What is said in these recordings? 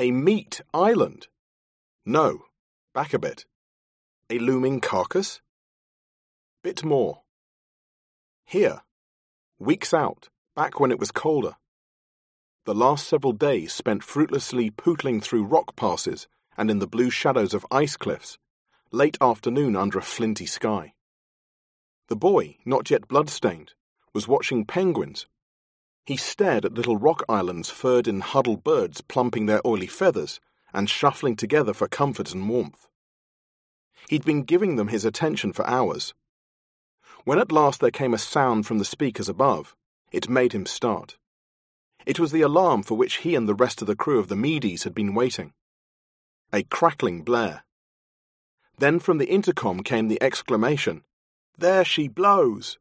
A meat island? No. Back a bit. A looming carcass? Bit more. Here. Weeks out, back when it was colder. The last several days spent fruitlessly pootling through rock passes and in the blue shadows of ice cliffs, late afternoon under a flinty sky. The boy, not yet blood-stained, was watching penguins. He stared at little rock islands furred in huddled birds plumping their oily feathers and shuffling together for comfort and warmth. He'd been giving them his attention for hours. When at last there came a sound from the speakers above, it made him start. It was the alarm for which he and the rest of the crew of the Medes had been waiting. A crackling blare. Then from the intercom came the exclamation, "There she blows!"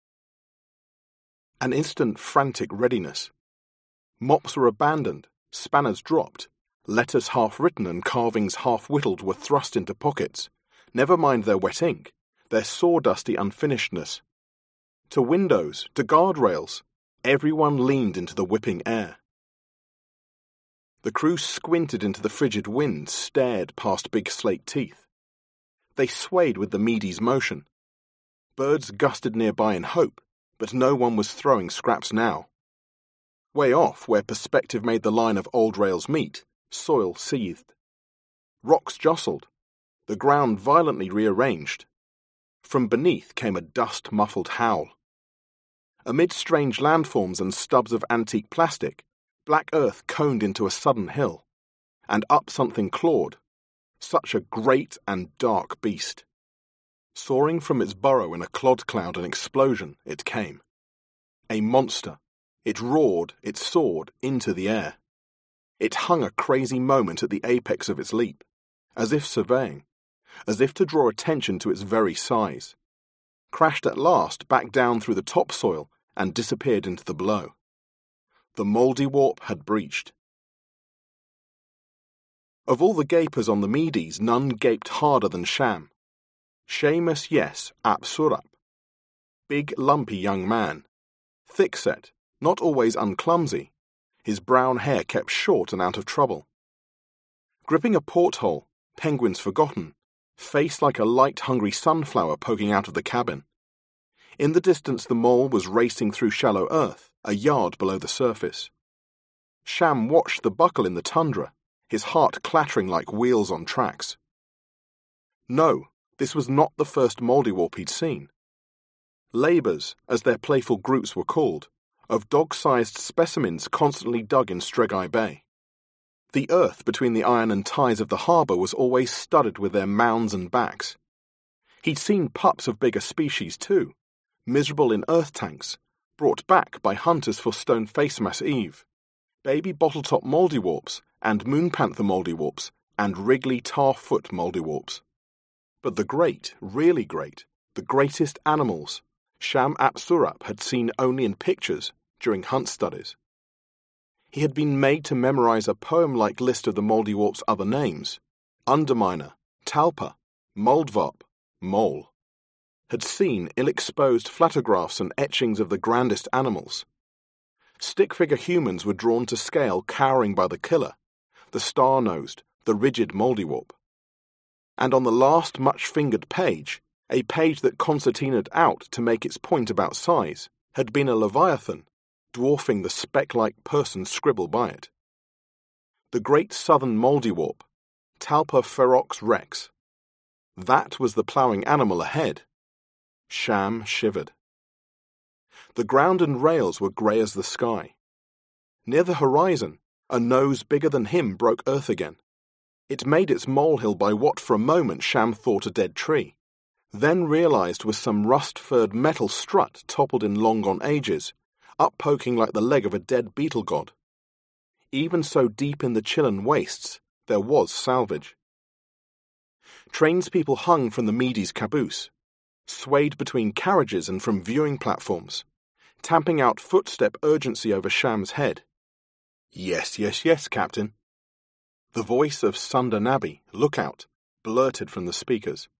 An instant frantic readiness. Mops were abandoned, spanners dropped, letters half-written and carvings half-whittled were thrust into pockets, never mind their wet ink, their sawdusty unfinishedness. To windows, to guardrails, everyone leaned into the whipping air. The crew squinted into the frigid wind, stared past big slate teeth. They swayed with the Medes' motion. Birds gusted nearby in hope, but no one was throwing scraps now. Way off, where perspective made the line of old rails meet, soil seethed. Rocks jostled. The ground violently rearranged. From beneath came a dust-muffled howl. Amid strange landforms and stubs of antique plastic, black earth coned into a sudden hill, and up something clawed, such a great and dark beast. Soaring from its burrow in a clod cloud and explosion, it came. A monster. It roared, it soared into the air. It hung a crazy moment at the apex of its leap, as if surveying, as if to draw attention to its very size. Crashed at last back down through the topsoil and disappeared into the below. The Mouldiwarp had breached. Of all the gapers on the Medes, none gaped harder than Sham. Seamus Yes ap Surap. Big, lumpy young man. Thick-set, not always unclumsy. His brown hair kept short and out of trouble. Gripping a porthole, penguins forgotten, face like a light-hungry sunflower poking out of the cabin. In the distance the mole was racing through shallow earth, a yard below the surface. Sham watched the buckle in the tundra, his heart clattering like wheels on tracks. No, this was not the first Mouldiwarp he'd seen. Labours, as their playful groups were called, of dog-sized specimens constantly dug in Stregai Bay. The earth between the iron and ties of the harbour was always studded with their mounds and backs. He'd seen pups of bigger species too, miserable in earth tanks, brought back by hunters for Stone Facemass Eve, baby bottle-top Mouldiwarps and moon panther Mouldiwarps and wriggly tar-foot Mouldiwarps. But the great, really great, the greatest animals, Sham ap Surap had seen only in pictures during hunt studies. He had been made to memorize a poem-like list of the Mouldiwarp's other names: Underminer, Talpa, Moldvarp, Mole. Had seen ill-exposed flatographs and etchings of the grandest animals. Stick-figure humans were drawn to scale, cowering by the killer, the star-nosed, the rigid Mouldiwarp. And on the last much-fingered page, a page that concertinaed out to make its point about size, had been a leviathan, dwarfing the speck-like person scribbled by it. The great southern Mouldiwarp, Talpa ferox rex. That was the ploughing animal ahead. Sham shivered. The ground and rails were grey as the sky. Near the horizon, a nose bigger than him broke earth again. It made its molehill by what for a moment Sham thought a dead tree, then realized was some rust-furred metal strut toppled in long-gone ages, up-poking like the leg of a dead beetle god. Even so deep in the Chilean wastes, there was salvage. Trainspeople hung from the Medes' caboose, swayed between carriages and from viewing platforms, tamping out footstep urgency over Sham's head. "Yes, yes, yes, Captain." The voice of Sunda Nabi, lookout, blurted from the speakers.